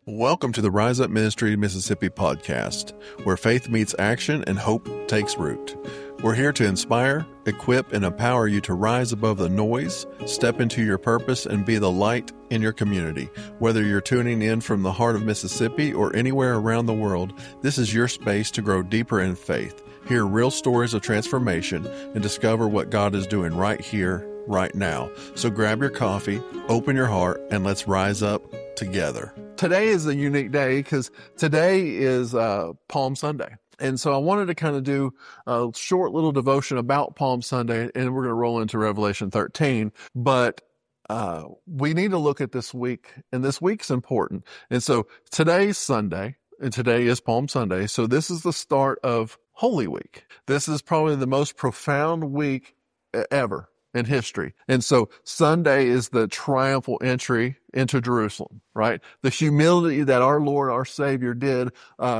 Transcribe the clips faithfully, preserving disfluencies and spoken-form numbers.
Welcome to the Rise Up Ministry Mississippi podcast, where faith meets action and hope takes root. We're here to inspire, equip, and empower you to rise above the noise, step into your purpose, and be the light in your community. Whether you're tuning in from the heart of Mississippi or anywhere around the world, this is your space to grow deeper in faith, hear real stories of transformation, and discover what God is doing right here, right now. So grab your coffee, open your heart, and let's rise up together. Today is a unique day because today is uh, Palm Sunday. And so I wanted to kind of do a short little devotion about Palm Sunday, and we're going to roll into Revelation thirteen. But uh, we need to look at this week, and this week's important. And so today's Sunday, and today is Palm Sunday. So this is the start of Holy Week. This is probably the most profound week ever in history. And so Sunday is the triumphal entry into Jerusalem, right? The humility that our Lord, our Savior did uh,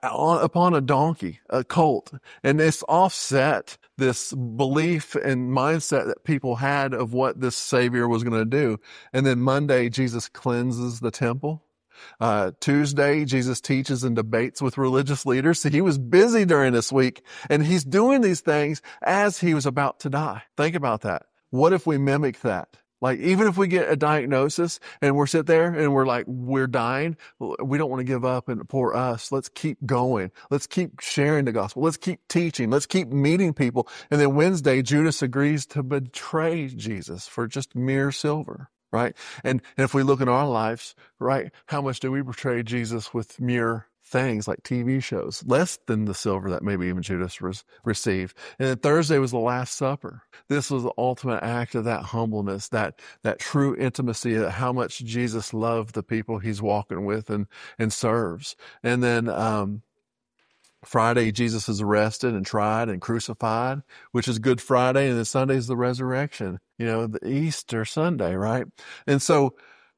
upon a donkey, a colt. And this offset this belief and mindset that people had of what this Savior was going to do. And then Monday, Jesus cleanses the temple. Uh, Tuesday, Jesus teaches and debates with religious leaders. So he was busy during this week, and he's doing these things as he was about to die. Think about that. What if we mimic that? Like, even if we get a diagnosis and we're sit there and we're like, we're dying, we don't want to give up and poor us. Let's keep going. Let's keep sharing the gospel. Let's keep teaching. Let's keep meeting people. And then Wednesday, Judas agrees to betray Jesus for just mere silver. Right? And, and if we look in our lives, right, how much do we betray Jesus with mere things like T V shows? Less than the silver that maybe even Judas res- received. And then Thursday was the Last Supper. This was the ultimate act of that humbleness, that, that true intimacy, of how much Jesus loved the people he's walking with and, and serves. And then, um, Friday, Jesus is arrested and tried and crucified, which is Good Friday, and then Sunday is the resurrection, you know, the Easter Sunday, right? And so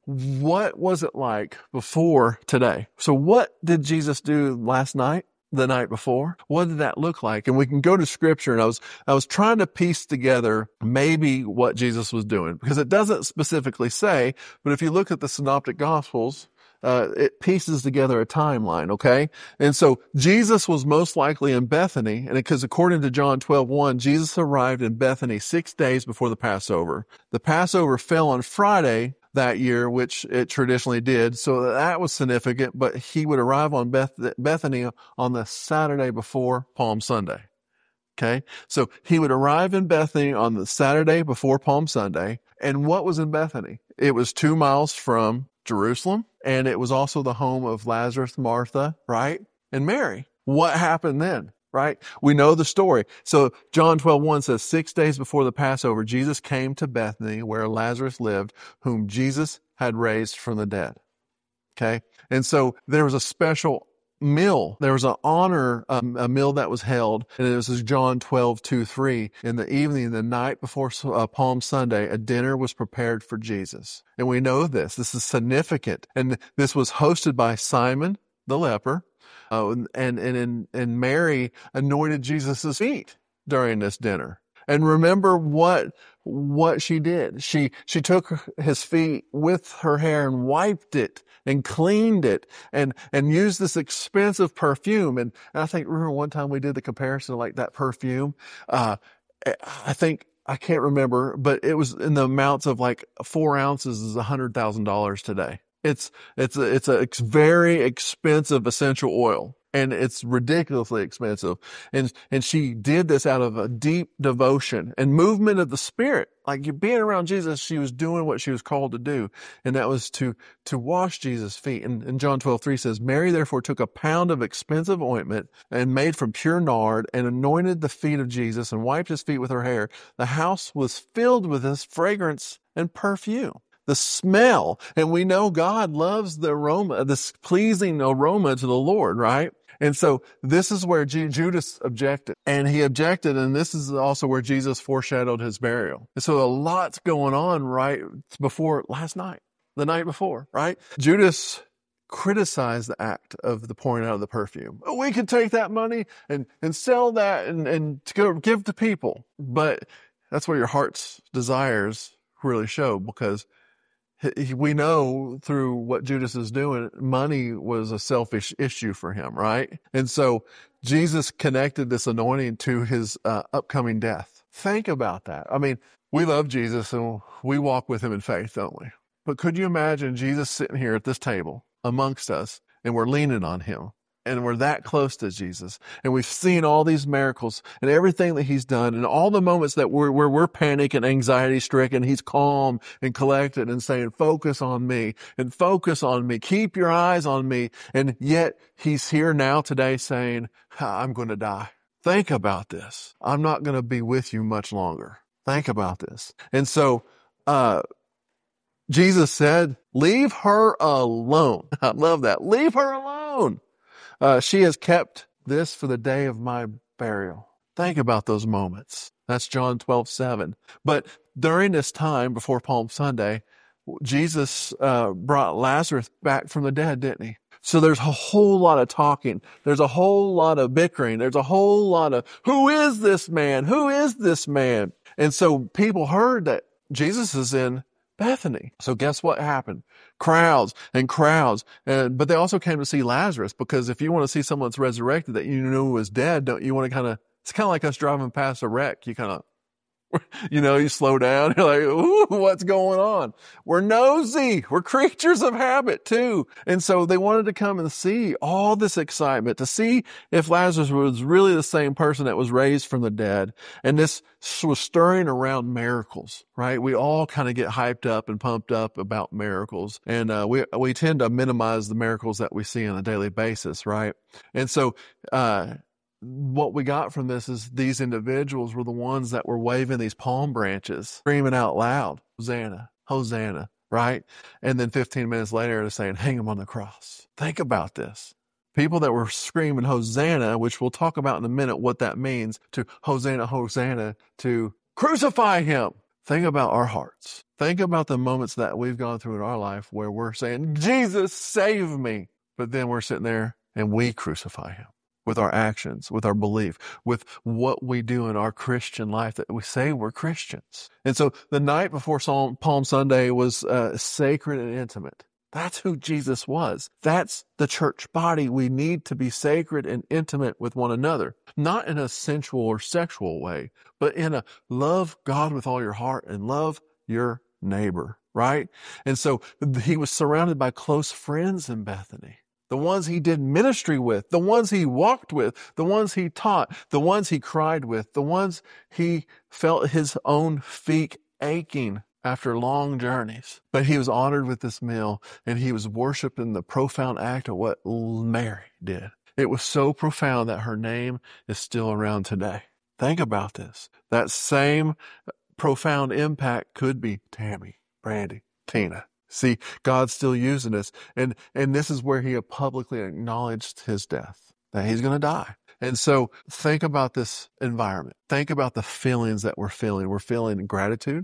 what was it like before today? So what did Jesus do last night, the night before? What did that look like? And we can go to scripture, and I was, I was trying to piece together maybe what Jesus was doing, because it doesn't specifically say, but if you look at the Synoptic Gospels, Uh, it pieces together a timeline, okay? And so Jesus was most likely in Bethany, and because according to John twelve one, Jesus arrived in Bethany six days before the Passover. The Passover fell on Friday that year, which it traditionally did, so that was significant, but he would arrive on Beth- Bethany on the Saturday before Palm Sunday. Okay, so he would arrive in Bethany on the Saturday before Palm Sunday, and what was in Bethany? It was two miles from Jerusalem, and it was also the home of Lazarus, Martha, right? And Mary. What happened then, right? We know the story. So John twelve one says, six days before the Passover, Jesus came to Bethany where Lazarus lived, whom Jesus had raised from the dead. Okay? And so there was a special meal. There was an honor, um, a meal that was held, and it was John twelve two three. In the evening, the night before uh, Palm Sunday, a dinner was prepared for Jesus. And we know this. This is significant. And this was hosted by Simon the leper, uh, and, and, and, and Mary anointed Jesus' feet during this dinner. And remember what, what she did. She, she took his feet with her hair and wiped it and cleaned it and, and used this expensive perfume. And, and I think, remember one time we did the comparison of like that perfume? Uh, I think, I can't remember, but it was in the amounts of like four ounces is a hundred thousand dollars today. It's, it's a, it's a it's very expensive essential oil. And it's ridiculously expensive. And, and she did this out of a deep devotion and movement of the Spirit. Like being around Jesus, she was doing what she was called to do. And that was to, to wash Jesus' feet. And, and John twelve three says, Mary therefore took a pound of expensive ointment and made from pure nard and anointed the feet of Jesus and wiped his feet with her hair. The house was filled with this fragrance and perfume. The smell. And we know God loves the aroma, this pleasing aroma to the Lord, right? And so this is where G- Judas objected. And he objected, and this is also where Jesus foreshadowed his burial. And so a lot's going on right before last night, the night before, right? Judas criticized the act of the pouring out of the perfume. Oh, we could take that money and, and sell that and, and to go give to people. But that's where your heart's desires really show, because We know through what Judas is doing, money was a selfish issue for him, right? And so Jesus connected this anointing to his uh, upcoming death. Think about that. I mean, we love Jesus and we walk with him in faith, don't we? But could you imagine Jesus sitting here at this table amongst us and we're leaning on him and we're that close to Jesus and we've seen all these miracles and everything that he's done and all the moments that we're, where we're panic and anxiety stricken, he's calm and collected and saying, focus on me and focus on me. Keep your eyes on me. And yet he's here now today saying, I'm going to die. Think about this. I'm not going to be with you much longer. Think about this. And so, uh, Jesus said, leave her alone. I love that. Leave her alone. Uh, she has kept this for the day of my burial. Think about those moments. That's John twelve seven. But during this time before Palm Sunday, Jesus uh, brought Lazarus back from the dead, didn't he? So there's a whole lot of talking. There's a whole lot of bickering. There's a whole lot of, who is this man? Who is this man? And so people heard that Jesus is in Bethany. So guess what happened? Crowds and crowds. And, but they also came to see Lazarus, because if you want to see someone that's resurrected that you knew was dead, don't you want to kind of, it's kind of like us driving past a wreck. You kind of, you know, you slow down. You're like, ooh, what's going on? We're nosy. We're creatures of habit too. And so they wanted to come and see all this excitement, to see if Lazarus was really the same person that was raised from the dead. And this was stirring around miracles, right? We all kind of get hyped up and pumped up about miracles. And uh, we we tend to minimize the miracles that we see on a daily basis, right? And so, uh, what we got from this is these individuals were the ones that were waving these palm branches, screaming out loud, Hosanna, Hosanna, right? And then fifteen minutes later, they're saying, hang him on the cross. Think about this. People that were screaming Hosanna, which we'll talk about in a minute what that means, to Hosanna, Hosanna, to crucify him. Think about our hearts. Think about the moments that we've gone through in our life where we're saying, Jesus, save me. But then we're sitting there and we crucify him. With our actions, with our belief, with what we do in our Christian life, that we say we're Christians. And so the night before Palm Sunday was uh, sacred and intimate. That's who Jesus was. That's the church body. We need to be sacred and intimate with one another, not in a sensual or sexual way, but in a love God with all your heart and love your neighbor, right? And so he was surrounded by close friends in Bethany. The ones he did ministry with, the ones he walked with, the ones he taught, the ones he cried with, the ones he felt his own feet aching after long journeys. But he was honored with this meal, and he was worshiped in the profound act of what Mary did. It was so profound that her name is still around today. Think about this. That same profound impact could be Tammy, Brandy, Tina. See, God's still using us. And, and this is where he publicly acknowledged his death, that he's going to die. And so think about this environment. Think about the feelings that we're feeling. We're feeling gratitude,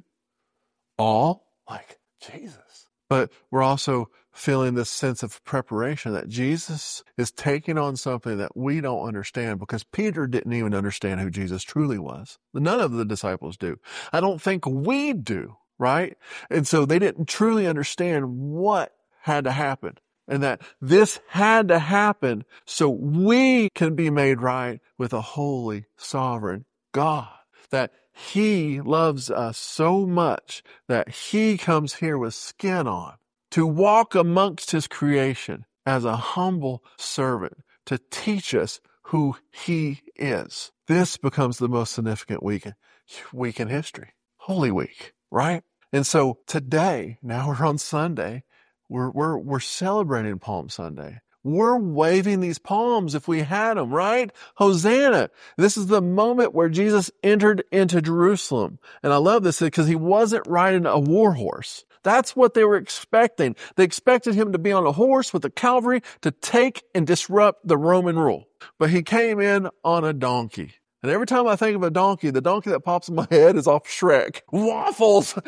awe, like Jesus. But we're also feeling this sense of preparation that Jesus is taking on something that we don't understand, because Peter didn't even understand who Jesus truly was. None of the disciples do. I don't think we do. Right? And so they didn't truly understand what had to happen, and that this had to happen so we can be made right with a holy, sovereign God, that he loves us so much that he comes here with skin on to walk amongst his creation as a humble servant to teach us who he is. This becomes the most significant week, week in history, Holy Week. Right? And so today, now we're on Sunday, we're, we're, we're celebrating Palm Sunday. We're waving these palms if we had them, right? Hosanna. This is the moment where Jesus entered into Jerusalem. And I love this because he wasn't riding a war horse. That's what they were expecting. They expected him to be on a horse with a cavalry to take and disrupt the Roman rule. But he came in on a donkey. And every time I think of a donkey, the donkey that pops in my head is off Shrek. Waffles!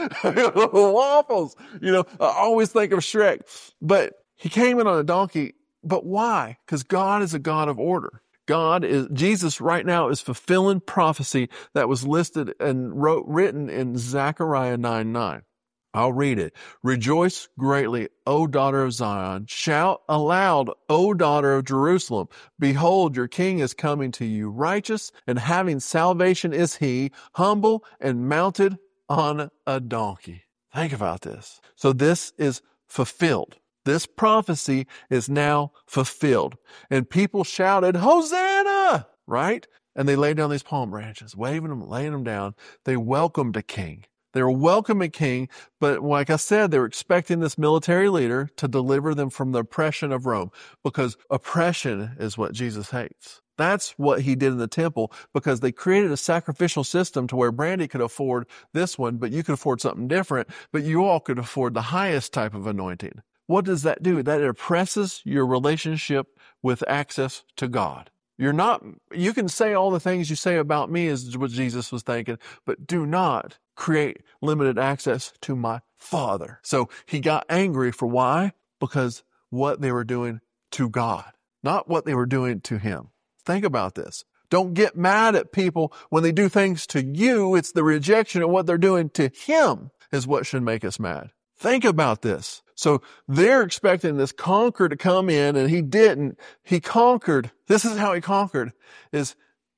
Waffles! You know, I always think of Shrek. But he came in on a donkey. But why? Because God is a God of order. God is, Jesus right now is fulfilling prophecy that was listed and wrote, written in Zechariah nine nine. I'll read it. Rejoice greatly, O daughter of Zion. Shout aloud, O daughter of Jerusalem. Behold, your king is coming to you. Righteous and having salvation is he, humble and mounted on a donkey. Think about this. So this is fulfilled. This prophecy is now fulfilled. And people shouted, Hosanna! Right? And they laid down these palm branches, waving them, laying them down. They welcomed a king. They were welcoming king, but like I said, they were expecting this military leader to deliver them from the oppression of Rome, because oppression is what Jesus hates. That's what he did in the temple, because they created a sacrificial system to where Brandy could afford this one, but you could afford something different, but you all could afford the highest type of anointing. What does that do? That oppresses your relationship with access to God. You're not, you can say all the things you say about me is what Jesus was thinking, but do not create limited access to my Father. So he got angry for why? Because what they were doing to God, not what they were doing to him. Think about this. Don't get mad at people when they do things to you. It's the rejection of what they're doing to him is what should make us mad. Think about this. So they're expecting this conqueror to come in, and he didn't. He conquered. This is how he conquered, is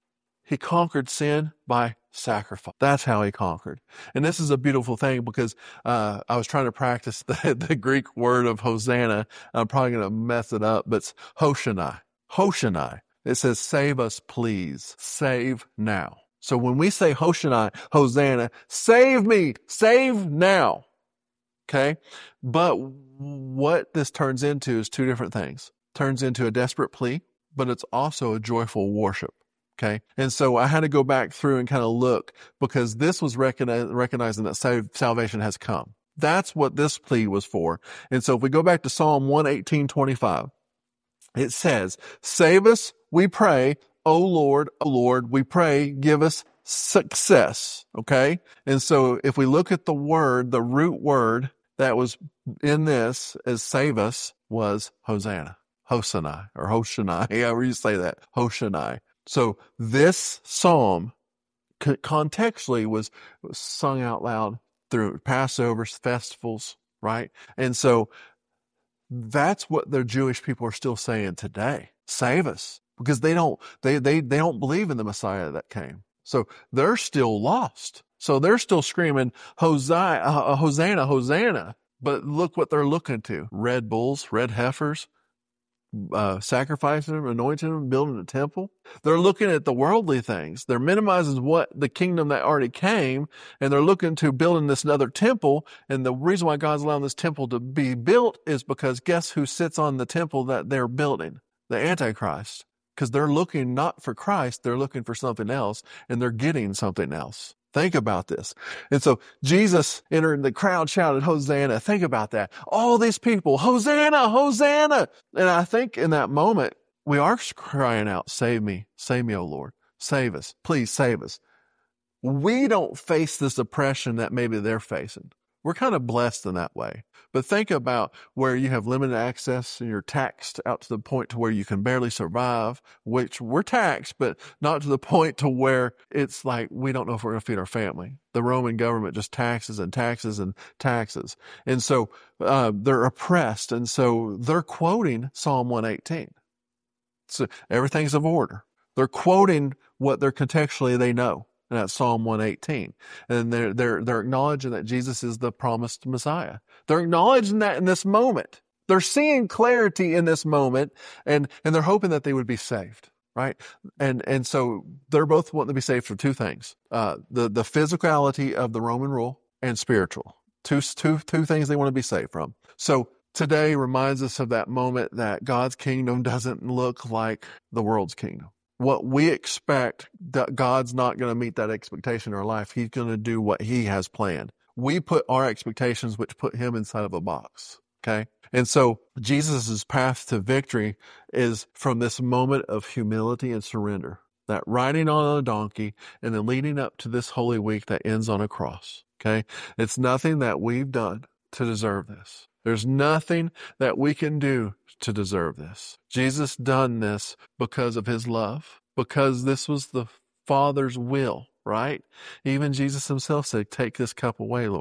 he conquered sin by sacrifice. That's how he conquered. And this is a beautiful thing, because uh, I was trying to practice the, the Greek word of Hosanna. I'm probably going to mess it up, but it's Hoshani. Hoshani. It says, save us, please. Save now. So when we say Hoshani, Hosanna, save me, save now. Okay. But what this turns into is two different things. Turns into a desperate plea, but it's also a joyful worship. Okay. And so I had to go back through and kind of look, because this was recognize, recognizing that save, salvation has come. That's what this plea was for. And so if we go back to Psalm one eighteen twenty-five, it says, save us, we pray, O Lord, O Lord, we pray, give us success. Okay. And so if we look at the word, the root word that was in this as save us was Hosanna, Hosanai, or Hoshani, however you say that, Hoshani. So this psalm contextually was, was sung out loud through Passovers, festivals, right? And so that's what the Jewish people are still saying today. Save us. Because they don't, they, they, they don't believe in the Messiah that came. So they're still lost. So they're still screaming, Hosanna, uh, Hosanna, Hosanna. But look what they're looking to. Red bulls, red heifers, uh, sacrificing them, anointing them, building a temple. They're looking at the worldly things. They're minimizing what the kingdom that already came, and they're looking to building this another temple. And the reason why God's allowing this temple to be built is because guess who sits on the temple that they're building? The Antichrist. Because they're looking not for Christ, they're looking for something else, and they're getting something else. Think about this. And so Jesus entered, the crowd shouted, Hosanna. Think about that. All these people, Hosanna, Hosanna. And I think in that moment, we are crying out, save me, save me, O Lord. Save us. Please save us. We don't face this oppression that maybe they're facing. We're kind of blessed in that way. But think about where you have limited access and you're taxed out to the point to where you can barely survive, which we're taxed, but not to the point to where it's like we don't know if we're going to feed our family. The Roman government just taxes and taxes and taxes. And so uh, they're oppressed. And so they're quoting Psalm one eighteen. So everything's of order. They're quoting what they're contextually they know. And that's Psalm one eighteen. And they're, they're, they're acknowledging that Jesus is the promised Messiah. They're acknowledging that in this moment. They're seeing clarity in this moment, and, and they're hoping that they would be saved, right? And, and so they're both wanting to be saved for two things. Uh, the, the physicality of the Roman rule and spiritual. Two, two, two things they want to be saved from. So today reminds us of that moment that God's kingdom doesn't look like the world's kingdom. What we expect, that God's not going to meet that expectation in our life. He's going to do what he has planned. We put our expectations, which put him inside of a box. Okay. And so Jesus' path to victory is from this moment of humility and surrender, that riding on a donkey and then leading up to this Holy Week that ends on a cross. Okay. It's nothing that we've done to deserve this. There's nothing that we can do to deserve this. Jesus done this because of his love, because this was the Father's will, right? Even Jesus himself said, take this cup away, Lord.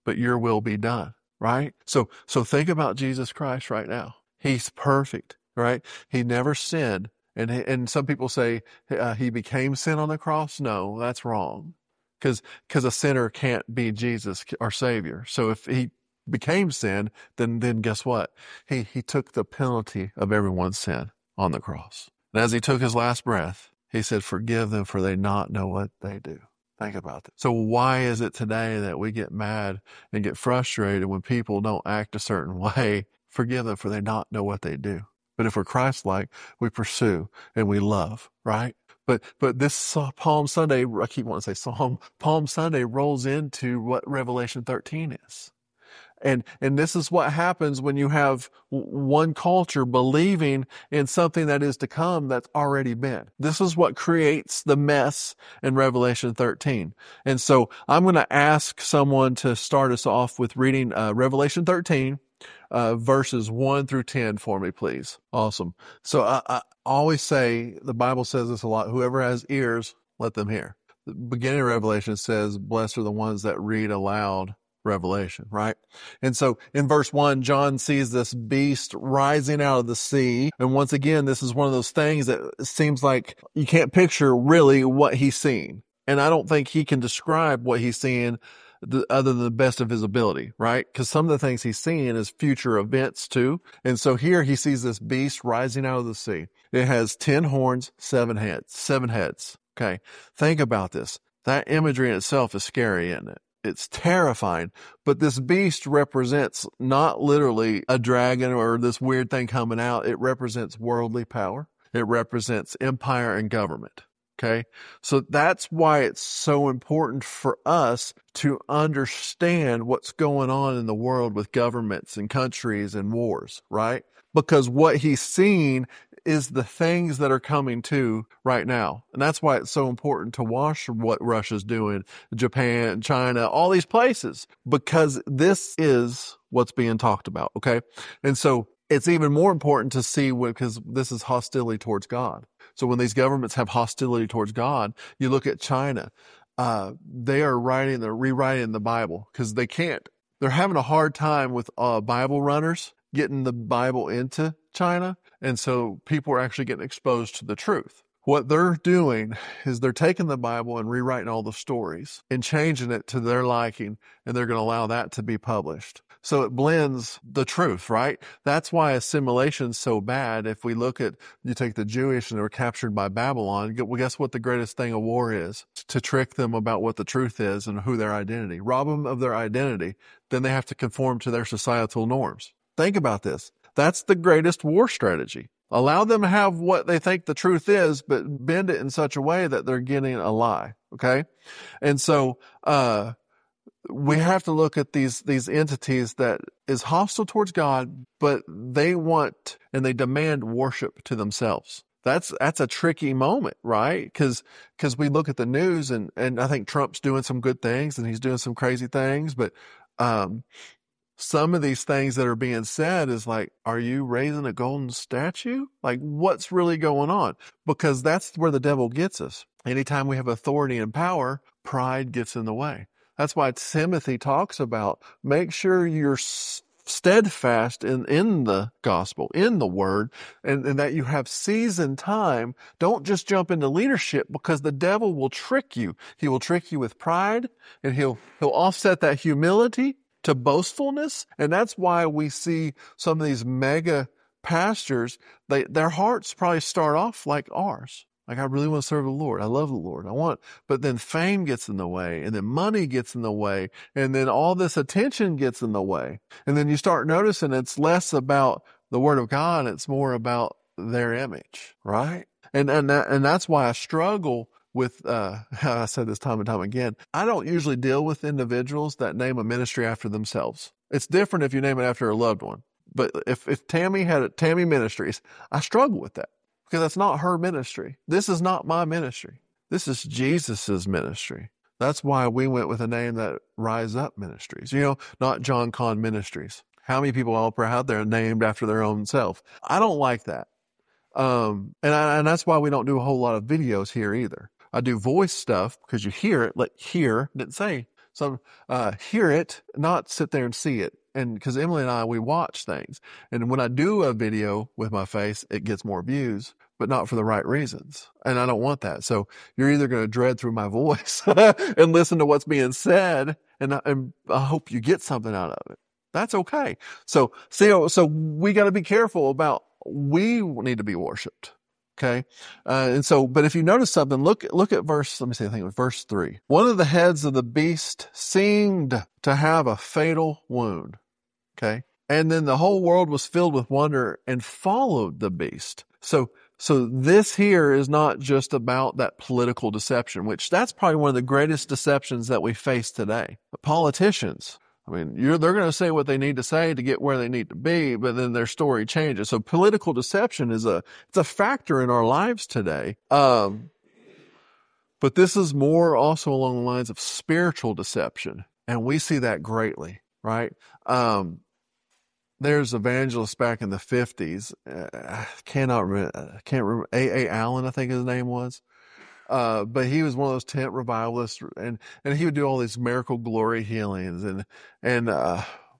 but your will be done, right? So, so think about Jesus Christ right now. He's perfect, right? He never sinned. And, and some people say uh, he became sin on the cross. No, that's wrong. Because, because a sinner can't be Jesus, our Savior. So if he became sin, then, then guess what? He, he took the penalty of everyone's sin on the cross. And as he took his last breath, he said, forgive them for they not know what they do. Think about that. So why is it today that we get mad and get frustrated when people don't act a certain way? Forgive them for they not know what they do. But if we're Christ-like, we pursue and we love, right? But but this Palm Sunday, I keep wanting to say Psalm, Palm Sunday rolls into what Revelation thirteen is. And and this is what happens when you have one culture believing in something that is to come that's already been. This is what creates the mess in Revelation thirteen. And so I'm going to ask someone to start us off with reading uh, Revelation thirteen, uh, verses one through ten for me, please. Awesome. So I, I always say, the Bible says this a lot, whoever has ears, let them hear. The beginning of Revelation says, blessed are the ones that read aloud Revelation, right? And so in verse one, John sees this beast rising out of the sea. And once again, this is one of those things that seems like you can't picture really what he's seeing. And I don't think he can describe what he's seeing other than the best of his ability, right? Because some of the things he's seeing is future events too. And so here he sees this beast rising out of the sea. It has ten horns, seven heads, seven heads. Okay. Think about this. That imagery in itself is scary, isn't it? It's terrifying, but this beast represents not literally a dragon or this weird thing coming out. It represents worldly power. It represents empire and government. Okay. So that's why it's so important for us to understand what's going on in the world with governments and countries and wars, right? Because what he's seeing is the things that are coming to right now. And that's why it's so important to watch what Russia's doing, Japan, China, all these places, because this is what's being talked about. Okay. And so it's even more important to see what, because this is hostility towards God. So when these governments have hostility towards God, you look at China, uh, they are writing, they're rewriting the Bible because they can't, they're having a hard time with uh, Bible runners getting the Bible into China. And so people are actually getting exposed to the truth. What they're doing is they're taking the Bible and rewriting all the stories and changing it to their liking, and they're going to allow that to be published. So it blends the truth, right? That's why assimilation's so bad. If we look at, you take the Jewish and they were captured by Babylon, well, guess what the greatest thing of war is? To trick them about what the truth is and who their identity. Rob them of their identity. Then they have to conform to their societal norms. Think about this. That's the greatest war strategy. Allow them to have what they think the truth is, but bend it in such a way that they're getting a lie. Okay. And so, uh, we have to look at these, these entities that is hostile towards God, but they want and they demand worship to themselves. That's, that's a tricky moment, right? Cause, cause we look at the news and, and I think Trump's doing some good things and he's doing some crazy things, but, um, some of these things that are being said is like, are you raising a golden statue? Like, what's really going on? Because that's where the devil gets us. Anytime we have authority and power, pride gets in the way. That's why Timothy talks about make sure you're steadfast in, in the gospel, in the word, and, and that you have seasoned time. Don't just jump into leadership because the devil will trick you. He will trick you with pride and he'll, he'll offset that humility to boastfulness. And that's why we see some of these mega pastors, they, their hearts probably start off like ours. Like, I really want to serve the Lord. I love the Lord. I want, but then fame gets in the way, and then money gets in the way, and then all this attention gets in the way. And then you start noticing it's less about the word of God. It's more about their image, right? And, and, that, and that's why I struggle with, uh, I said this time and time again, I don't usually deal with individuals that name a ministry after themselves. It's different if you name it after a loved one. But if, if Tammy had a, Tammy Ministries, I struggle with that because that's not her ministry. This is not my ministry. This is Jesus's ministry. That's why we went with a name that Rise Up Ministries, you know, not John Conn Ministries. How many people out there out there named after their own self? I don't like that. Um, and I, and that's why we don't do a whole lot of videos here either. I do voice stuff because you hear it, like hear, didn't say Some uh, hear it, not sit there and see it. And because Emily and I, we watch things. And when I do a video with my face, it gets more views, but not for the right reasons. And I don't want that. So you're either going to dread through my voice and listen to what's being said. And I, and I hope you get something out of it. That's okay. So, so, so we got to be careful about, we need to be worshiped. Okay. Uh, and so, but if you notice something, look, look at verse, let me see, I think it was verse three. One of the heads of the beast seemed to have a fatal wound. Okay. And then the whole world was filled with wonder and followed the beast. So, so this here is not just about that political deception, which that's probably one of the greatest deceptions that we face today. But politicians, I mean, you're, they're going to say what they need to say to get where they need to be, but then their story changes. So political deception is a, it's a factor in our lives today. Um, but this is more also along the lines of spiritual deception. And we see that greatly, right? Um, there's evangelists back in the fifties. Uh, I cannot remember, can't remember, A A Allen, I think his name was. Uh, but he was one of those tent revivalists, and, and he would do all these miracle glory healings, and, and, uh,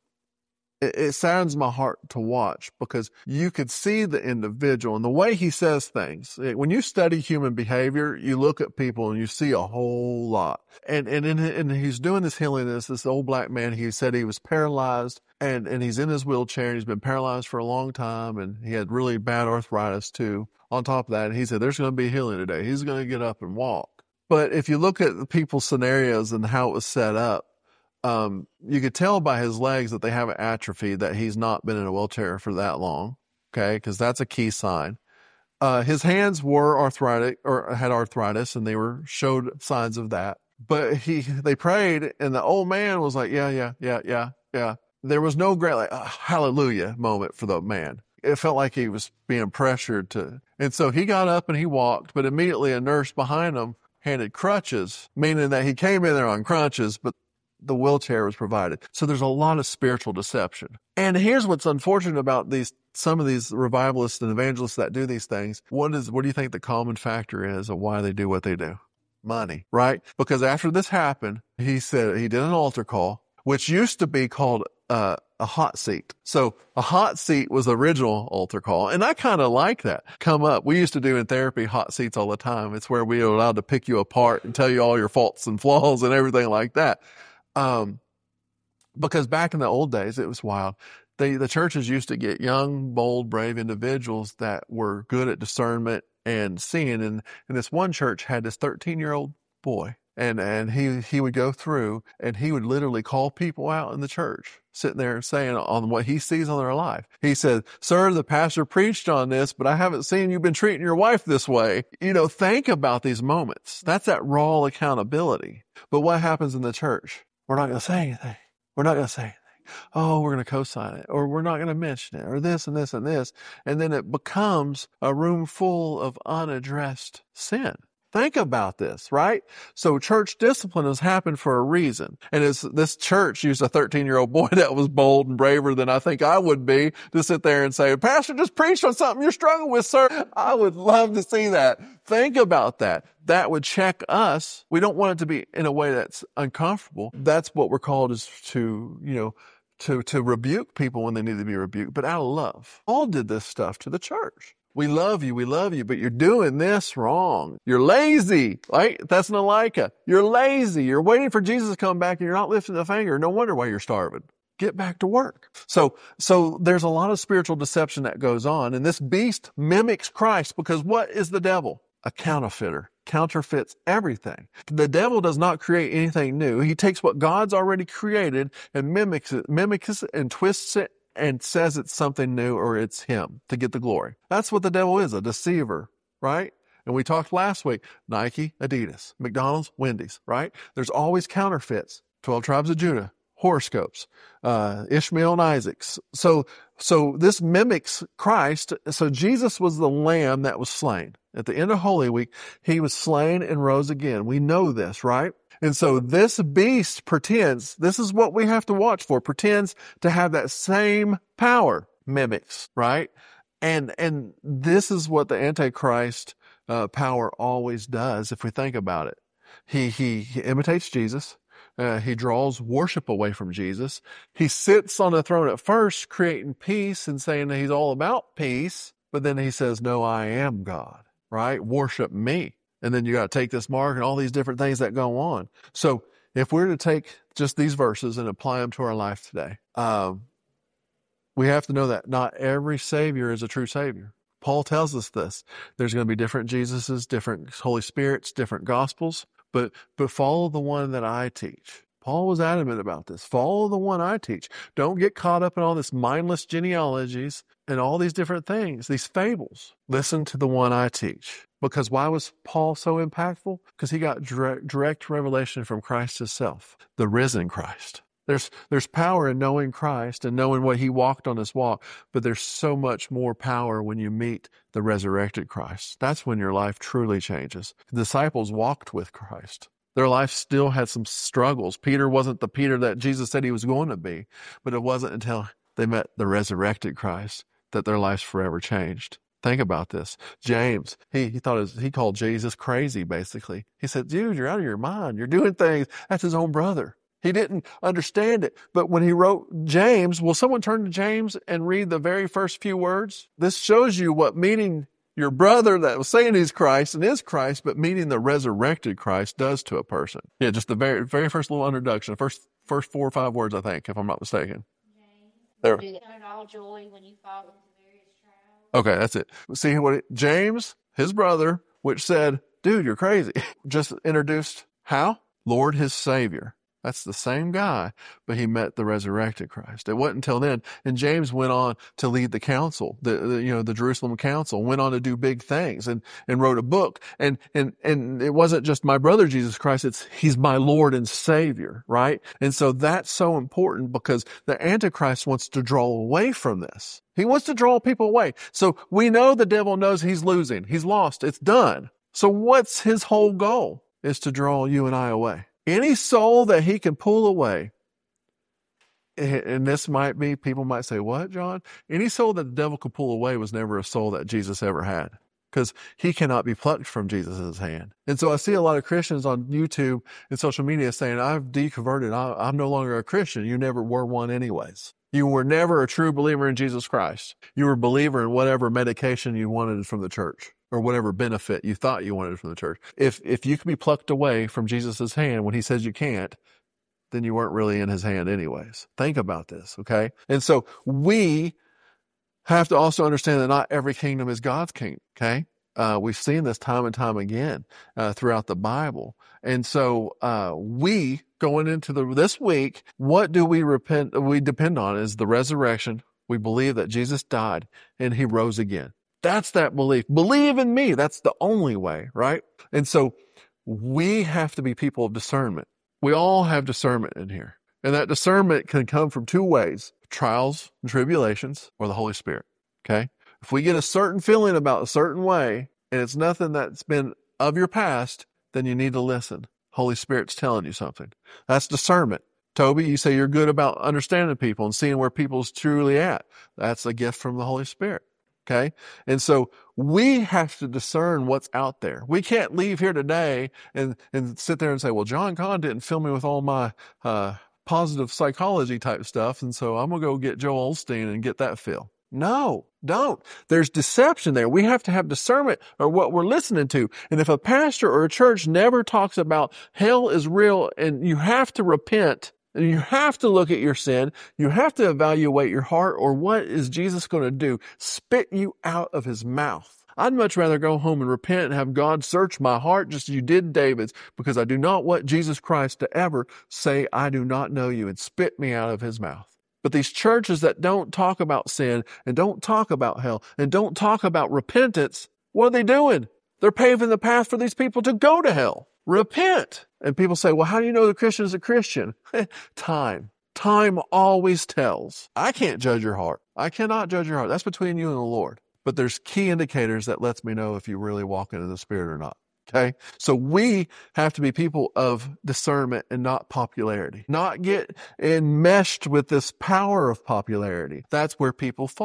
it, it saddens my heart to watch because you could see the individual and the way he says things. When you study human behavior, you look at people and you see a whole lot. And, and, in, and he's doing this healing, this, this old black man, he said he was paralyzed and, and he's in his wheelchair and he's been paralyzed for a long time and he had really bad arthritis too. On top of that, he said, there's going to be healing today. He's going to get up and walk. But if you look at the people's scenarios and how it was set up, um, you could tell by his legs that they have an atrophy, that he's not been in a wheelchair for that long. Okay. Cause that's a key sign. Uh, his hands were arthritic or had arthritis and they were showed signs of that, but he, they prayed and the old man was like, yeah, yeah, yeah, yeah, yeah. There was no great, like, uh, hallelujah moment for the man. It felt like he was being pressured to, and so he got up and he walked, but immediately a nurse behind him handed crutches, meaning that he came in there on crutches, but the wheelchair was provided. So there's a lot of spiritual deception. And here's what's unfortunate about these, some of these revivalists and evangelists that do these things. What is, what do you think the common factor is of why they do what they do? Money, right? Because after this happened, he said he did an altar call, which used to be called, uh, a hot seat. So a hot seat was the original altar call. And I kind of like that. Come up. We used to do in therapy hot seats all the time. It's where we were allowed to pick you apart and tell you all your faults and flaws and everything like that. Um, because back in the old days, it was wild. They, the churches used to get young, bold, brave individuals that were good at discernment and seeing. And, and this one church had this thirteen year old boy. And, and he, he would go through and he would literally call people out in the church, sitting there saying on what he sees on their life. He said, sir, the pastor preached on this, but I haven't seen you been treating your wife this way. You know, think about these moments. That's that raw accountability. But what happens in the church? We're not going to say anything. We're not going to say anything. Oh, we're going to co-sign it, or we're not going to mention it, or this and this and this. And then it becomes a room full of unaddressed sin. Think about this, right? So church discipline has happened for a reason. And it's, this church used a thirteen year old boy that was bold and braver than I think I would be to sit there and say, Pastor just preached on something you're struggling with, sir. I would love to see that. Think about that. That would check us. We don't want it to be in a way that's uncomfortable. That's what we're called, is to, you know, to, to rebuke people when they need to be rebuked, but out of love. Paul did this stuff to the church. We love you, we love you, but you're doing this wrong. You're lazy, right? Thessalonica. You're lazy. You're waiting for Jesus to come back and you're not lifting a finger. No wonder why you're starving. Get back to work. So, so there's a lot of spiritual deception that goes on, and this beast mimics Christ, because what is the devil? A counterfeiter. Counterfeits everything. The devil does not create anything new. He takes what God's already created and mimics it, mimics it and twists it and says it's something new, or it's him to get the glory. That's what the devil is, a deceiver, right? And we talked last week, Nike, Adidas, McDonald's, Wendy's, right? There's always counterfeits. twelve tribes of Judah, horoscopes, uh, Ishmael and Isaac's. So, so this mimics Christ. So Jesus was the lamb that was slain. At the end of Holy Week, he was slain and rose again. We know this, right? And so this beast pretends, this is what we have to watch for, pretends to have that same power, mimics, right? And, and this is what the Antichrist uh, power always does, if we think about it. He, he, he imitates Jesus. Uh, he draws worship away from Jesus. He sits on the throne at first, creating peace and saying that he's all about peace. But then he says, no, I am God, right? Worship me. And then you got to take this mark and all these different things that go on. So if we're to take just these verses and apply them to our life today, um, we have to know that not every Savior is a true Savior. Paul tells us this. There's going to be different Jesuses, different Holy Spirits, different Gospels, but but follow the one that I teach. Paul was adamant about this. Follow the one I teach. Don't get caught up in all this mindless genealogies and all these different things, these fables. Listen to the one I teach. Because why was Paul so impactful? Because he got direct, direct revelation from Christ himself, the risen Christ. There's there's power in knowing Christ and knowing what he walked on this walk, but there's so much more power when you meet the resurrected Christ. That's when your life truly changes. The disciples walked with Christ. Their life still had some struggles. Peter wasn't the Peter that Jesus said he was going to be, but it wasn't until they met the resurrected Christ that their lives forever changed. Think about this. James, he, he thought, his, he called Jesus crazy, basically. He said, dude, you're out of your mind. You're doing things. That's his own brother. He didn't understand it. But when he wrote James, will someone turn to James and read the very first few words? This shows you what meeting your brother that was saying he's Christ and is Christ, but meeting the resurrected Christ does to a person. Yeah, just the very very first little introduction, the first first four or five words, I think, if I'm not mistaken. James, there. do count it all joy when you fall into various trials. Okay, that's it. See what it, James, his brother, which said, dude, you're crazy, just introduced how? Lord, his Savior. That's the same guy, but he met the resurrected Christ. It wasn't until then. And James went on to lead the council, the, the you know, the Jerusalem council, went on to do big things and, and wrote a book. And, and, and it wasn't just my brother, Jesus Christ. It's, he's my Lord and Savior, right? And so that's so important because the Antichrist wants to draw away from this. He wants to draw people away. So we know the devil knows he's losing. He's lost. It's done. So what's his whole goal? Is to draw you and I away. Any soul that he can pull away, and this might be, people might say, what, John? Any soul that the devil could pull away was never a soul that Jesus ever had, because he cannot be plucked from Jesus' hand. And so I see a lot of Christians on YouTube and social media saying, I've deconverted. I, I'm no longer a Christian. You never were one anyways. You were never a true believer in Jesus Christ. You were a believer in whatever medication you wanted from the church, or whatever benefit you thought you wanted from the church. If if you can be plucked away from Jesus' hand when he says you can't, then you weren't really in his hand anyways. Think about this, okay? And so we have to also understand that not every kingdom is God's kingdom, okay? Uh, we've seen this time and time again uh, throughout the Bible. And so uh, we, going into the this week, what do we repent? We depend on is the resurrection. We believe that Jesus died and he rose again. That's that belief. Believe in me. That's the only way, right? And so we have to be people of discernment. We all have discernment in here. And that discernment can come from two ways: trials and tribulations, or the Holy Spirit, okay? If we get a certain feeling about a certain way, and it's nothing that's been of your past, then you need to listen. Holy Spirit's telling you something. That's discernment. Toby, you say you're good about understanding people and seeing where people's truly at. That's a gift from the Holy Spirit. Okay. And so we have to discern what's out there. We can't leave here today and, and sit there and say, well, John Kahn didn't fill me with all my, uh, positive psychology type stuff. And so I'm going to go get Joel Osteen and get that fill. No, don't. There's deception there. We have to have discernment of what we're listening to. And if a pastor or a church never talks about hell is real and you have to repent, and you have to look at your sin. You have to evaluate your heart, or what is Jesus going to do? Spit you out of his mouth. I'd much rather go home and repent and have God search my heart just as you did David's, because I do not want Jesus Christ to ever say, I do not know you, and spit me out of his mouth. But these churches that don't talk about sin and don't talk about hell and don't talk about repentance, what are they doing? They're paving the path for these people to go to hell. Repent. And people say, well, how do you know the Christian is a Christian? Time. Time always tells. I can't judge your heart. I cannot judge your heart. That's between you and the Lord. But there's key indicators that lets me know if you really walk into the Spirit or not. Okay? So we have to be people of discernment and not popularity. Not get enmeshed with this power of popularity. That's where people fold.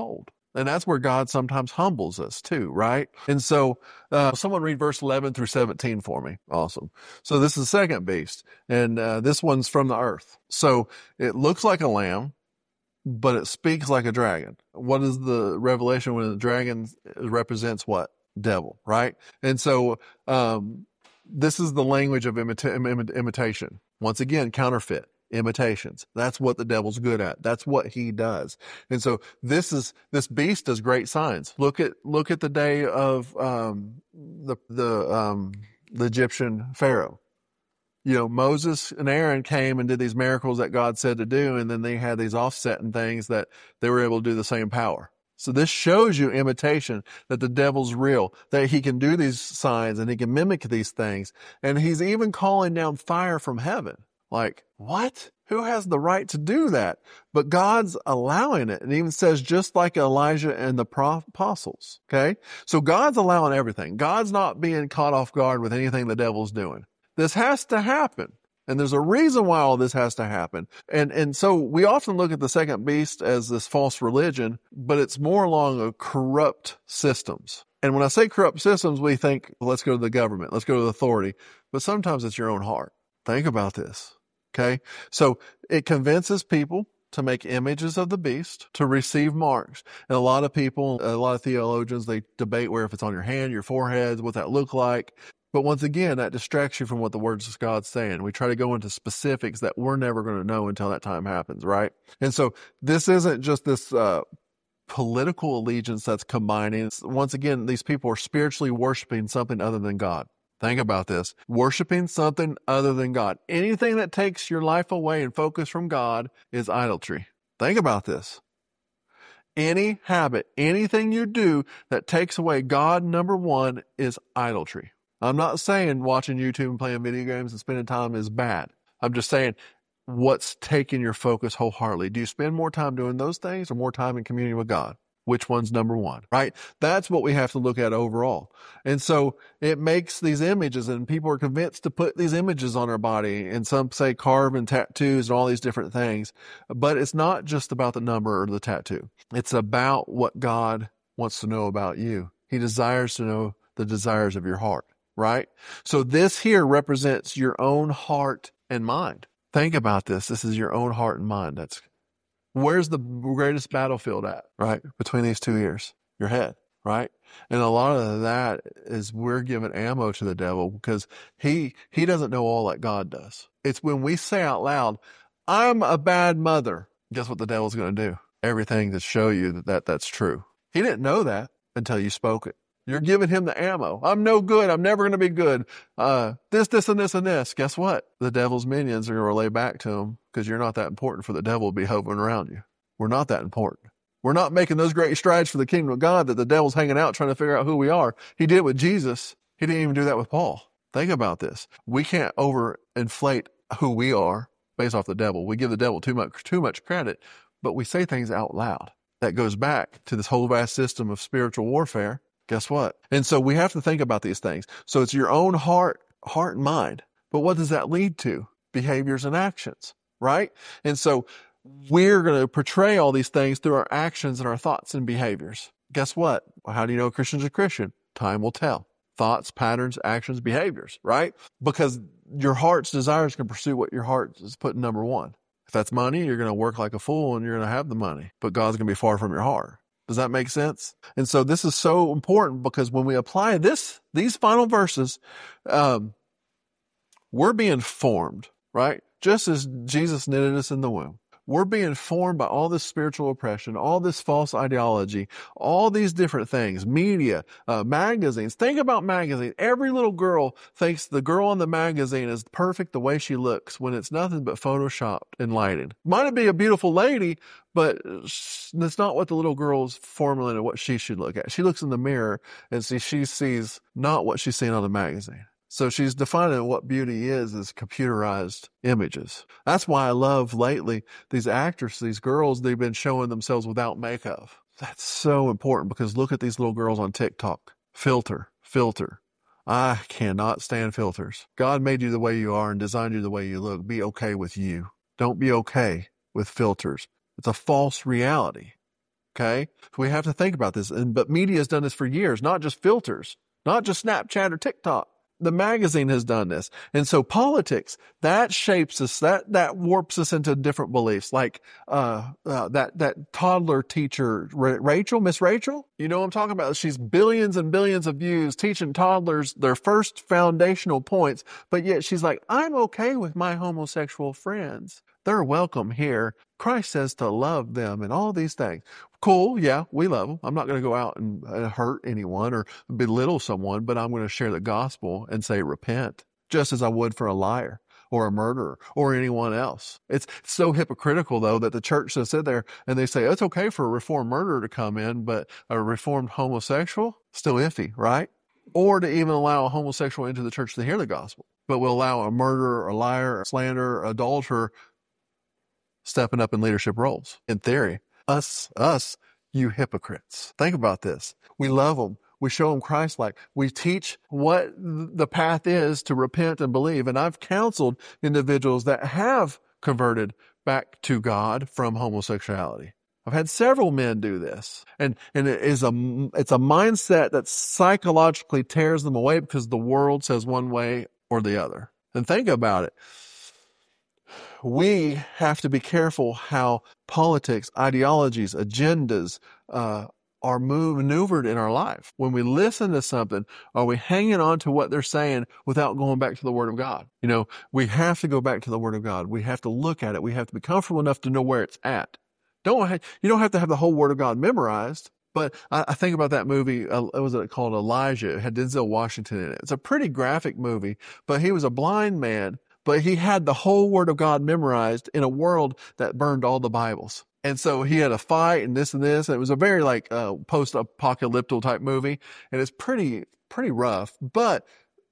And that's where God sometimes humbles us too, right? And so uh, someone read verse eleven through seventeen for me. Awesome. So this is the second beast, and uh, this one's from the earth. So it looks like a lamb, but it speaks like a dragon. What is the revelation when the dragon represents what? Devil, right? And so um, this is the language of imita- im- imitation. Once again, counterfeit. Imitations. That's what the devil's good at. That's what he does. And so this is, this beast does great signs. Look at, look at the day of, um, the, the, um, the Egyptian Pharaoh. You know, Moses and Aaron came and did these miracles that God said to do. And then they had these offsetting things that they were able to do the same power. So this shows you imitation, that the devil's real, that he can do these signs and he can mimic these things. And he's even calling down fire from heaven. Like, what? Who has the right to do that? But God's allowing it. It even says just like Elijah and the apostles. Okay? So God's allowing everything. God's not being caught off guard with anything the devil's doing. This has to happen. And there's a reason why all this has to happen. And, and so we often look at the second beast as this false religion, but it's more along a corrupt systems. And when I say corrupt systems, we think, well, let's go to the government. Let's go to the authority. But sometimes it's your own heart. Think about this. Okay. So it convinces people to make images of the beast, to receive marks. And a lot of people, a lot of theologians, they debate where if it's on your hand, your forehead, what that look like. But once again, that distracts you from what the words of God's saying. We try to go into specifics that we're never going to know until that time happens, right? And so this isn't just this, uh, political allegiance that's combining. Once again, these people are spiritually worshiping something other than God. Think about this. Worshiping something other than God. Anything that takes your life away and focus from God is idolatry. Think about this. Any habit, anything you do that takes away God, number one, is idolatry. I'm not saying watching YouTube and playing video games and spending time is bad. I'm just saying what's taking your focus wholeheartedly. Do you spend more time doing those things or more time in communion with God? Which one's number one, right? That's what we have to look at overall. And so it makes these images, and people are convinced to put these images on our body, and some say carve and tattoos and all these different things. But it's not just about the number or the tattoo. It's about what God wants to know about you. He desires to know the desires of your heart, right? So this here represents your own heart and mind. Think about this. This is your own heart and mind. That's Where's the greatest battlefield at, right? Between these two ears, your head, right? And a lot of that is we're giving ammo to the devil because he, he doesn't know all that God does. It's when we say out loud, I'm a bad mother. Guess what the devil's going to do? Everything to show you that, that that's true. He didn't know that until you spoke it. You're giving him the ammo. I'm no good. I'm never going to be good. Uh, this, this, and this, and this. Guess what? The devil's minions are going to relay back to him because you're not that important for the devil to be hovering around you. We're not that important. We're not making those great strides for the kingdom of God that the devil's hanging out trying to figure out who we are. He did it with Jesus. He didn't even do that with Paul. Think about this. We can't overinflate who we are based off the devil. We give the devil too much, too much credit, but we say things out loud. That goes back to this whole vast system of spiritual warfare. Guess what? And so we have to think about these things. So it's your own heart, heart and mind. But what does that lead to? Behaviors and actions, right? And so we're going to portray all these things through our actions and our thoughts and behaviors. Guess what? Well, how do you know a Christian's a Christian? Time will tell. Thoughts, patterns, actions, behaviors, right? Because your heart's desires can pursue what your heart is putting number one. If that's money, you're going to work like a fool and you're going to have the money. But God's going to be far from your heart. Does that make sense? And so this is so important because when we apply this, these final verses, um, we're being formed, right? Just as Jesus knitted us in the womb. We're being formed by all this spiritual oppression, all this false ideology, all these different things, media, uh, magazines. Think about magazines. Every little girl thinks the girl on the magazine is perfect the way she looks when it's nothing but photoshopped and lighted. Might be a beautiful lady, but that's not what the little girl's formulating what she should look at. She looks in the mirror and see, she sees not what she's seeing on the magazine. So she's defining what beauty is as computerized images. That's why I love lately these actors, these girls, they've been showing themselves without makeup. That's so important because look at these little girls on TikTok. Filter, filter. I cannot stand filters. God made you the way you are and designed you the way you look. Be okay with you. Don't be okay with filters. It's a false reality. Okay. We have to think about this. And, but media has done this for years, not just filters, not just Snapchat or TikTok. The magazine has done this. And so politics, that shapes us, that, that warps us into different beliefs. Like, uh, uh that, that toddler teacher, Ra- Rachel, Miss Rachel, you know what I'm talking about? She's billions and billions of views teaching toddlers their first foundational points. But yet she's like, I'm okay with my homosexual friends. They're welcome here. Christ says to love them and all these things. Cool. Yeah, we love them. I'm not going to go out and uh, hurt anyone or belittle someone, but I'm going to share the gospel and say repent, just as I would for a liar or a murderer or anyone else. It's so hypocritical, though, that the church will sit there and they say it's okay for a reformed murderer to come in, but a reformed homosexual, still iffy, right? Or to even allow a homosexual into the church to hear the gospel, but we'll allow a murderer, a liar, a slanderer, adulterer stepping up in leadership roles. In theory, us, us, you hypocrites. Think about this. We love them. We show them Christ-like. We teach what the path is to repent and believe. And I've counseled individuals that have converted back to God from homosexuality. I've had several men do this. And, and it is a, it's a mindset that psychologically tears them away because the world says one way or the other. And think about it. We have to be careful how politics, ideologies, agendas uh, are move, maneuvered in our life. When we listen to something, are we hanging on to what they're saying without going back to the Word of God? You know, we have to go back to the Word of God. We have to look at it. We have to be comfortable enough to know where it's at. Don't ha- you don't have to have the whole Word of God memorized. But I, I think about that movie, uh, what was it called, Elijah? It had Denzel Washington in it. It's a pretty graphic movie, but he was a blind man. But he had the whole Word of God memorized in a world that burned all the Bibles. And so he had a fight and this and this. And it was a very like uh, post-apocalyptic type movie. And it's pretty, pretty rough. But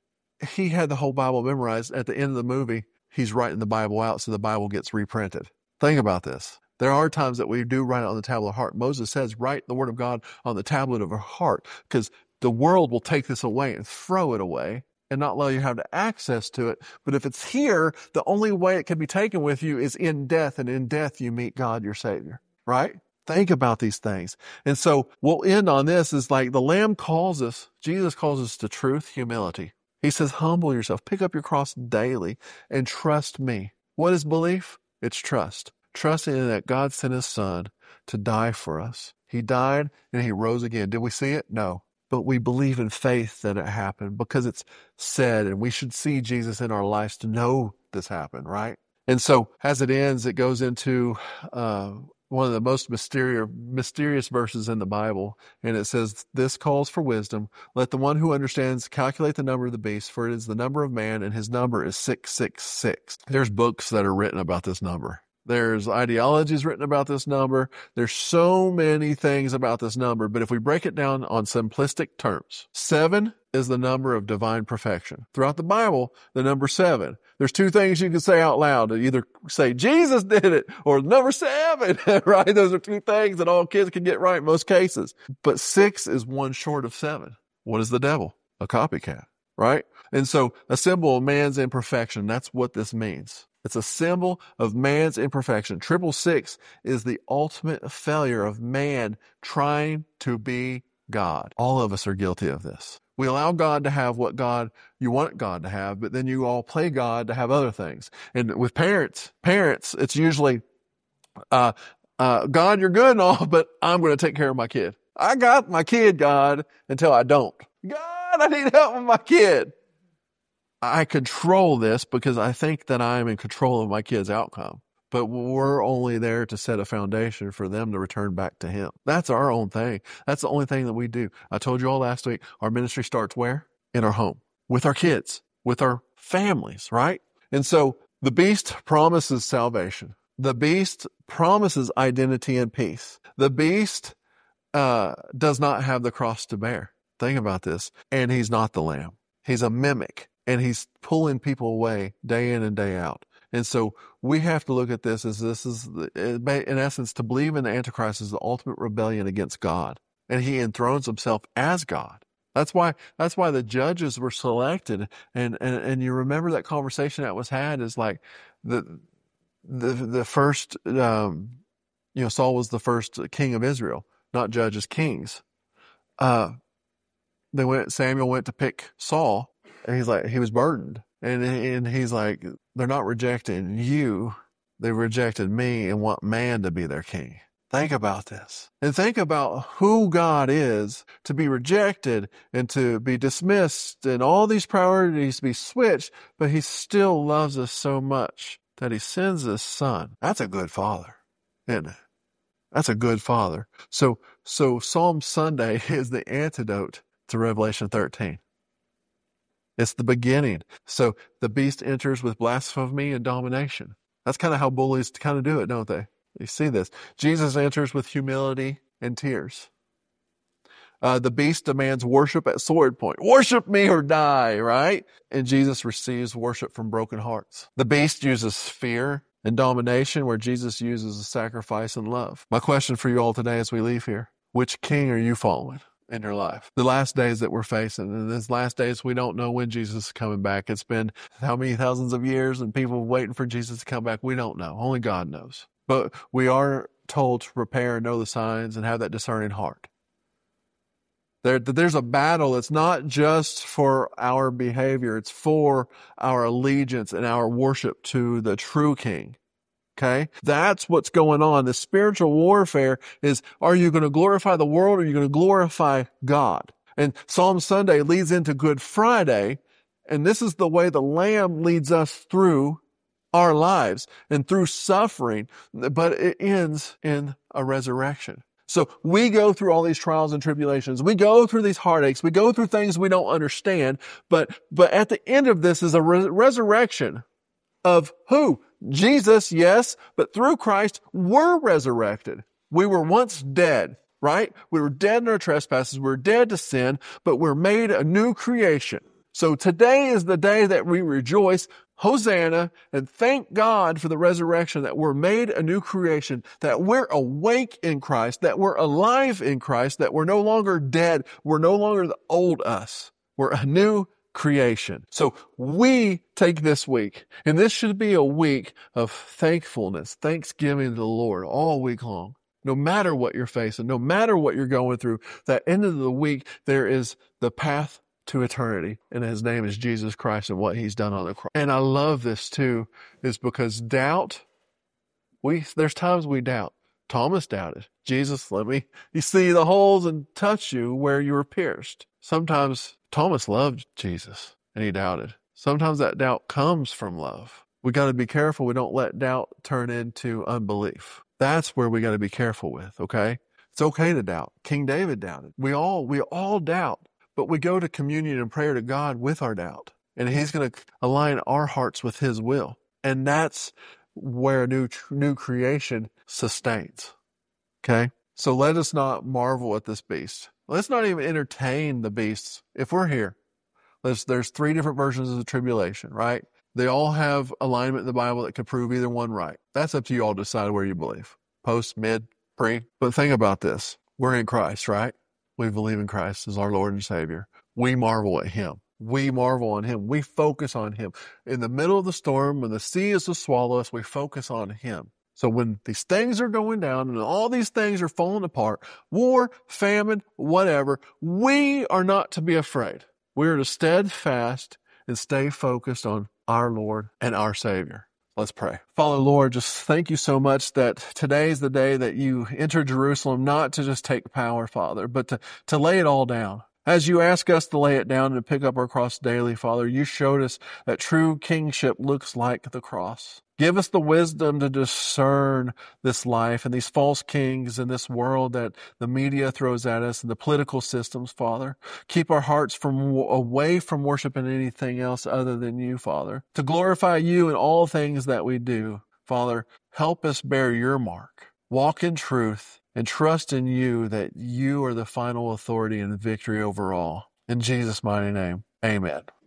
he had the whole Bible memorized. At the end of the movie, he's writing the Bible out so the Bible gets reprinted. Think about this. There are times that we do write it on the tablet of heart. Moses says, write the Word of God on the tablet of our heart, because the world will take this away and throw it away and not allow you to have access to it. But if it's here, the only way it can be taken with you is in death, and in death you meet God, your Savior, right? Think about these things. And so we'll end on this is like the Lamb calls us, Jesus calls us to truth, humility. He says, humble yourself, pick up your cross daily and trust me. What is belief? It's trust. Trusting in that God sent his son to die for us. He died and he rose again. Did we see it? No. But we believe in faith that it happened because it's said, and we should see Jesus in our lives to know this happened, right? And so as it ends, it goes into uh, one of the most mysterious, mysterious verses in the Bible. And it says, this calls for wisdom. Let the one who understands calculate the number of the beast, for it is the number of man, and his number is six six six. There's books that are written about this number. There's ideologies written about this number. There's so many things about this number. But if we break it down on simplistic terms, seven is the number of divine perfection. Throughout the Bible, the number seven. There's two things you can say out loud. Either say, Jesus did it, or number seven, right? Those are two things that all kids can get right in most cases. But six is one short of seven. What is the devil? A copycat, right? And so a symbol of man's imperfection. That's what this means. It's a symbol of man's imperfection. Triple six is the ultimate failure of man trying to be God. All of us are guilty of this. We allow God to have what God, you want God to have, but then you all play God to have other things. And with parents, parents, it's usually, uh, uh, God, you're good and all, but I'm going to take care of my kid. I got my kid, God, until I don't. God, I need help with my kid. I control this because I think that I'm in control of my kid's outcome. But we're only there to set a foundation for them to return back to him. That's our own thing. That's the only thing that we do. I told you all last week, our ministry starts where? In our home, with our kids, with our families, right? And so the beast promises salvation. The beast promises identity and peace. The beast uh, does not have the cross to bear. Think about this. And he's not the lamb. He's a mimic. And he's pulling people away day in and day out. And so we have to look at this as this is, in essence, to believe in the Antichrist is the ultimate rebellion against God. And he enthrones himself as God. That's why, that's why the judges were selected. And, and, and you remember that conversation that was had is like the, the, the first, um, You know, Saul was the first king of Israel, not judges, kings. Uh, they went, Samuel went to pick Saul, and he's like, he was burdened. And, and he's like, they're not rejecting you. They rejected me and want man to be their king. Think about this. And think about who God is, to be rejected and to be dismissed and all these priorities to be switched, but he still loves us so much that he sends his son. That's a good father, isn't it? That's a good father. So, so Psalm Sunday is the antidote to Revelation thirteen. It's the beginning. So the beast enters with blasphemy and domination. That's kind of how bullies kind of do it, don't they? You see this. Jesus enters with humility and tears. Uh, the beast demands worship at sword point. Worship me or die, right? And Jesus receives worship from broken hearts. The beast uses fear and domination, where Jesus uses sacrifice and love. My question for you all today as we leave here, which king are you following in your life? The last days that we're facing, and these last days we don't know when Jesus is coming back. It's been how many thousands of years and people waiting for Jesus to come back? We don't know. Only God knows. But we are told to prepare and know the signs and have that discerning heart. There, there's a battle. It's not just for our behavior. It's for our allegiance and our worship to the true King. Okay? That's what's going on. The spiritual warfare is, are you going to glorify the world or are you going to glorify God? And Psalm Sunday leads into Good Friday. And this is the way the Lamb leads us through our lives and through suffering, but it ends in a resurrection. So we go through all these trials and tribulations. We go through these heartaches. We go through things we don't understand. But, but at the end of this is a re- resurrection of who? Jesus, yes, but through Christ, we're resurrected. We were once dead, right? We were dead in our trespasses. We were dead to sin, but we're made a new creation. So today is the day that we rejoice, Hosanna, and thank God for the resurrection, that we're made a new creation, that we're awake in Christ, that we're alive in Christ, that we're no longer dead. We're no longer the old us. We're a new creation. So we take this week, and this should be a week of thankfulness, thanksgiving to the Lord all week long. No matter what you're facing, no matter what you're going through, that end of the week, there is the path to eternity, and his name is Jesus Christ and what he's done on the cross. And I love this too, is because doubt, we there's times we doubt. Thomas doubted. Jesus, let me you see the holes and touch you where you were pierced. Sometimes Thomas loved Jesus and he doubted. Sometimes that doubt comes from love. We got to be careful we don't let doubt turn into unbelief. That's where we got to be careful with, okay? It's okay to doubt. King David doubted. We all we all doubt. But we go to communion and prayer to God with our doubt. And he's going to align our hearts with his will. And that's where new new creation sustains. Okay? So let us not marvel at this beast. Let's not even entertain the beasts. If we're here, there's, there's three different versions of the tribulation, right? They all have alignment in the Bible that could prove either one right. That's up to you all to decide where you believe. Post, mid, pre. But think about this. We're in Christ, right? We believe in Christ as our Lord and Savior. We marvel at him. We marvel on him. We focus on him. In the middle of the storm, when the sea is to swallow us, we focus on him. So when these things are going down and all these things are falling apart, war, famine, whatever, we are not to be afraid. We are to steadfast and stay focused on our Lord and our Savior. Let's pray. Father, Lord, just thank you so much that today is the day that you enter Jerusalem, not to just take power, Father, but to, to lay it all down. As you ask us to lay it down and to pick up our cross daily, Father, you showed us that true kingship looks like the cross. Give us the wisdom to discern this life and these false kings in this world that the media throws at us and the political systems, Father. Keep our hearts from away from worshiping anything else other than you, Father. To glorify you in all things that we do, Father, help us bear your mark. Walk in truth and trust in you that you are the final authority and victory over all. In Jesus' mighty name, amen.